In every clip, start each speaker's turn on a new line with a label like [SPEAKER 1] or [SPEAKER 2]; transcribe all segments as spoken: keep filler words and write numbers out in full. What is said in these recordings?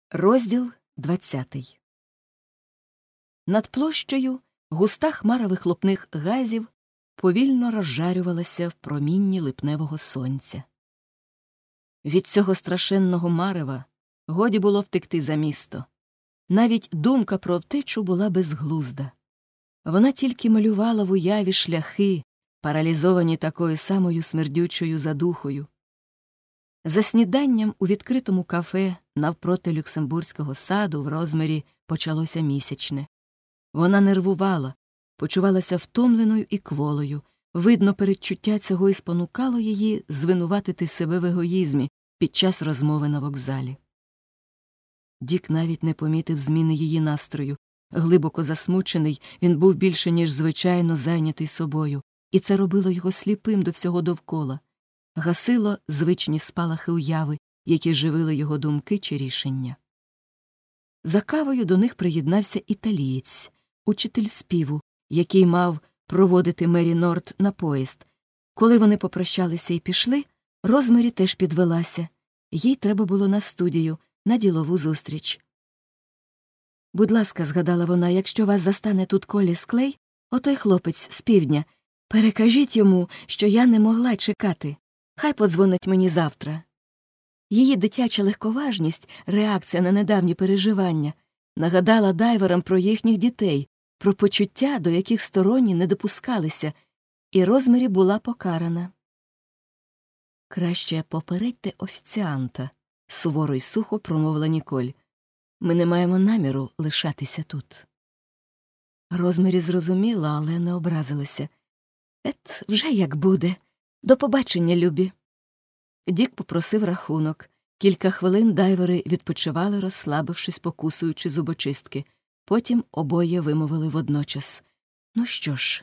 [SPEAKER 1] Розділ двадцятий. Над площею густа хмара вихлопних газів повільно розжарювалася в промінні липневого сонця. Від цього страшенного марева годі було втекти за місто. Навіть думка про втечу була безглузда. Вона тільки малювала в уяві шляхи, паралізовані такою самою смердючою задухою. За сніданням у відкритому кафе навпроти Люксембурзького саду в Розмері почалося місячне. Вона нервувала, почувалася втомленою і кволою. Видно, передчуття цього і спонукало її звинуватити себе в егоїзмі під час розмови на вокзалі. Дік навіть не помітив зміни її настрою. Глибоко засмучений, він був більше, ніж звичайно, зайнятий собою, і це робило його сліпим до всього довкола. Гасило звичні спалахи уяви, які живили його думки чи рішення. За кавою до них приєднався італієць, учитель співу, який мав проводити Мері Норт на поїзд. Коли вони попрощалися і пішли, Розмері теж підвелася. Їй треба було на студію, на ділову зустріч. «Будь ласка», — згадала вона, — «якщо вас застане тут Коліс Клей, отой хлопець з півдня, перекажіть йому, що я не могла чекати. Хай подзвонить мені завтра». Її дитяча легковажність, реакція на недавні переживання, нагадала дайверам про їхніх дітей, про почуття, до яких сторонні не допускалися, і Розмері була покарана. «Краще попередьте офіціанта», — суворо й сухо промовила Ніколь. «Ми не маємо наміру лишатися тут». Розмері зрозуміла, але не образилася. «Ет, вже як буде. До побачення, любі». Дік попросив рахунок. Кілька хвилин дайвери відпочивали, розслабившись, покусуючи зубочистки. Потім обоє вимовили водночас: «Ну що ж».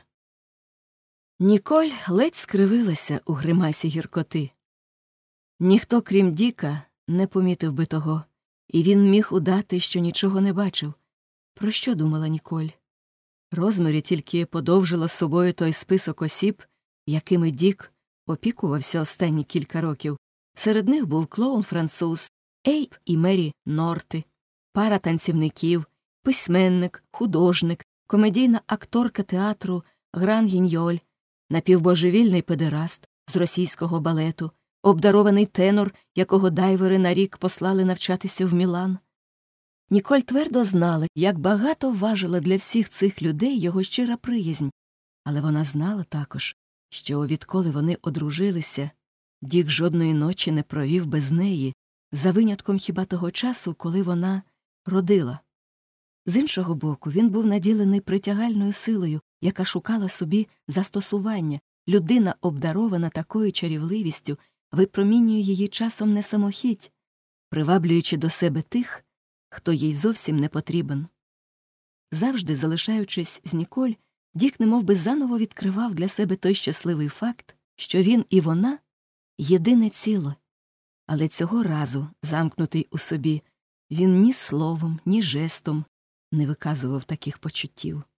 [SPEAKER 1] Ніколь ледь скривилася у гримасі гіркоти. Ніхто, крім Діка, не помітив би того, і він міг удати, що нічого не бачив. Про що думала Ніколь? Розмері тільки подовжила з собою той список осіб, якими Дік опікувався останні кілька років. Серед них був клоун-француз, Ейб і Мері Норти, пара танцівників, письменник, художник, комедійна акторка театру Гран Гіньоль, напівбожевільний педераст з російського балету, обдарований тенор, якого дайвери на рік послали навчатися в Мілан. Ніколь твердо знала, як багато важила для всіх цих людей його щира приязнь, але вона знала також, що відколи вони одружилися, Дік жодної ночі не провів без неї, за винятком хіба того часу, коли вона родила. З іншого боку, він був наділений притягальною силою, яка шукала собі застосування. Людина, обдарована такою чарівливістю, випромінює її часом не самохідь, приваблюючи до себе тих, хто їй зовсім не потрібен. Завжди, залишаючись з Ніколь, Дік немовби заново відкривав для себе той щасливий факт, що він і вона — єдине ціле. Але цього разу, замкнутий у собі, він ні словом, ні жестом не виказував таких почуттів.